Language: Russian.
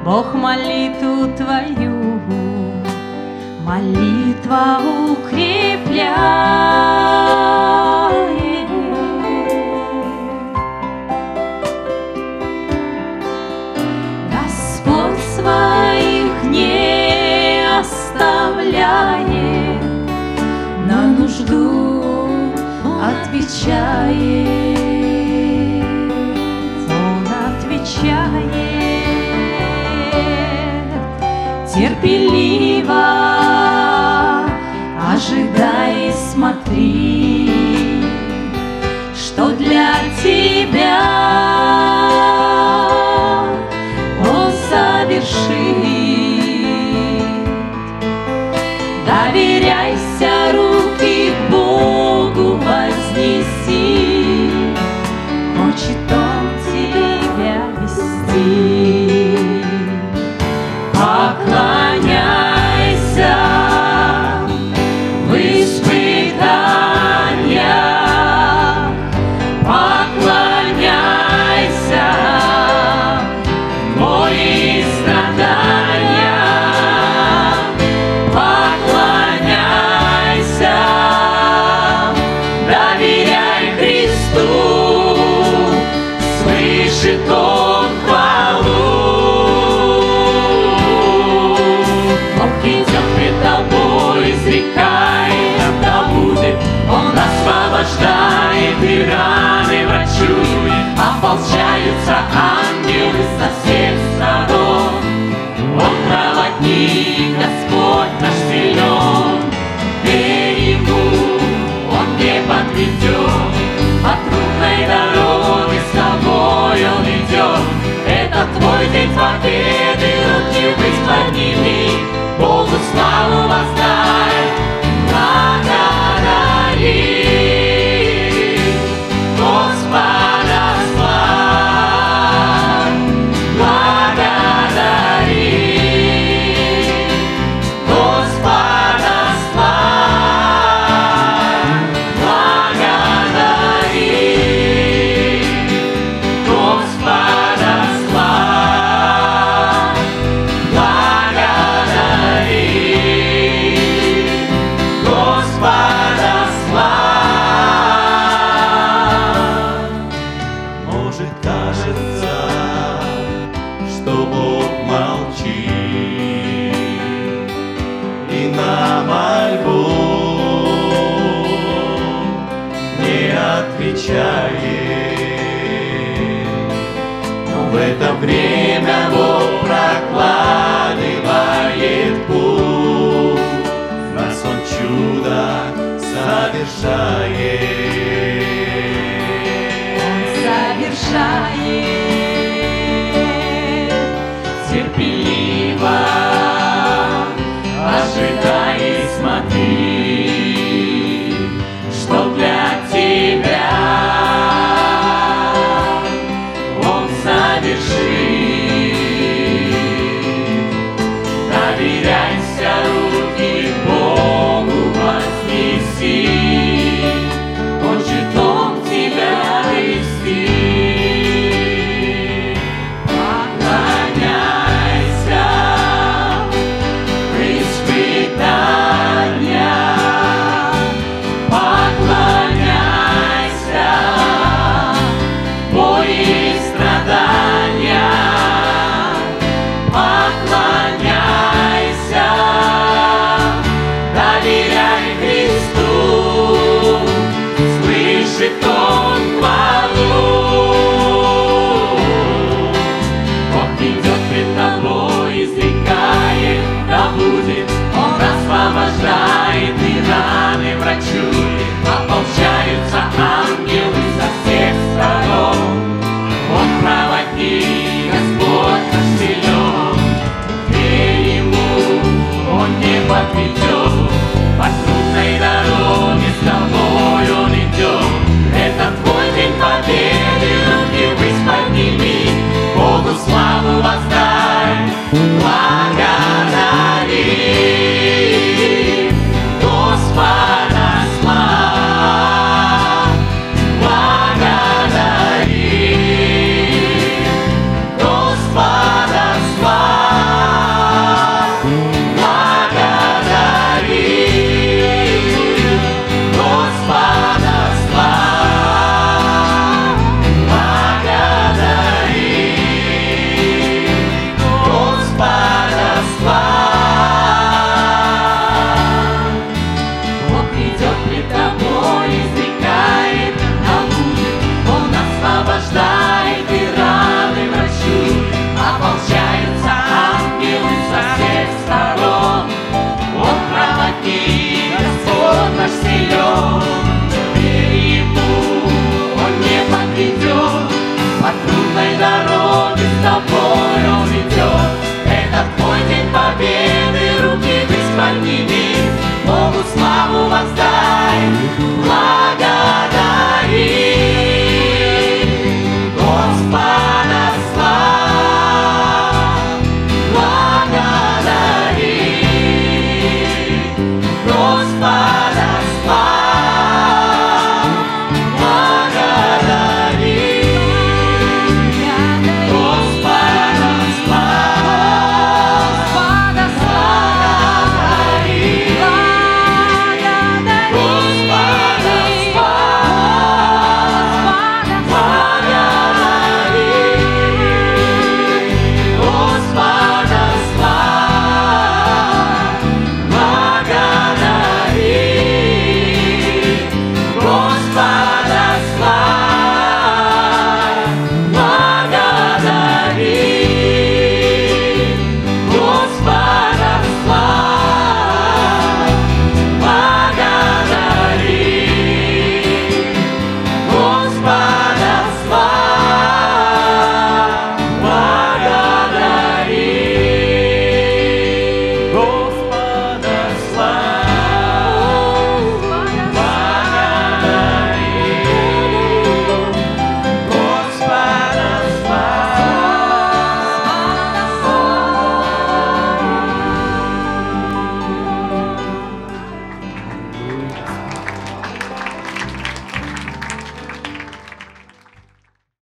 Бог молитву твою, молитва укрепляет. Господь своих не оставляет, на нужду отвечает. Он отвечает терпеливо, ожидай и смотри, что для тебя Он совершит. Доверяйся, руки к Богу вознеси, хочет Он тебя вести. Поклоняйся в испытаниях, поклоняйся в боли и страданиях, поклоняйся, доверяй Христу, слышит Он хвалу. Бог идет пред тобой, изрекает, когда будет, Он освобождает и раны врачует, ополчаются ангелы со всех сторон. Он проводник, Господь наш силен, верь Ему, Он не подведет, по трудной дороге с тобой Он идет. Это твой день победы, руки ввысь подними, Богу славу воздай, благодари, Господа славь, благодари, Господа славь, благодари, Господа славь, благодари, Господа славь. Может, кажется, что Бог молчит и на мольбу не отвечает, но в это время Бог прокладывает путь, в нас Он чудо совершает.